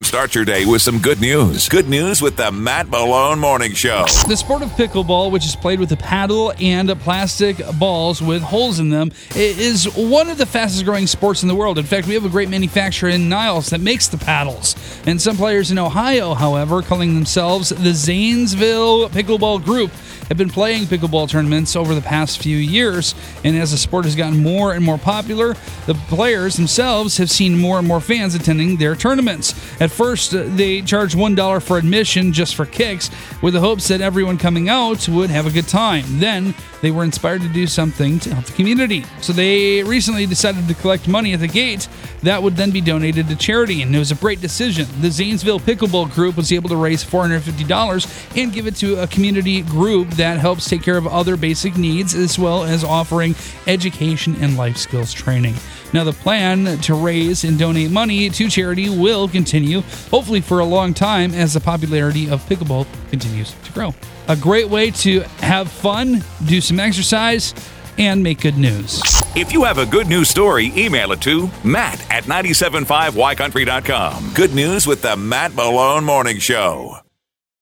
Start your day with some good news. Good news with the Matt Malone Morning Show. The sport of pickleball, which is played with a paddle and plastic balls with holes in them, is one of the fastest growing sports in the world. In fact, we have a great manufacturer in Niles that makes the paddles. And some players in Ohio, however, calling themselves the Zanesville Pickleball Group, have been playing pickleball tournaments over the past few years, and as the sport has gotten more and more popular, the players themselves have seen more and more fans attending their tournaments. At first, they charged $1 for admission just for kicks, with the hopes that everyone coming out would have a good time. Then, they were inspired to do something to help the community. So they recently decided to collect money at the gate that would then be donated to charity, and it was a great decision. The Zanesville Pickleball Group was able to raise $450 and give it to a community group that helps take care of other basic needs, as well as offering education and life skills training. Now, the plan to raise and donate money to charity will continue, hopefully for a long time, as the popularity of pickleball continues to grow. A great way to have fun, do some exercise, and make good news. If you have a good news story, email it to Matt at 975ycountry.com. Good news with the Matt Malone Morning Show.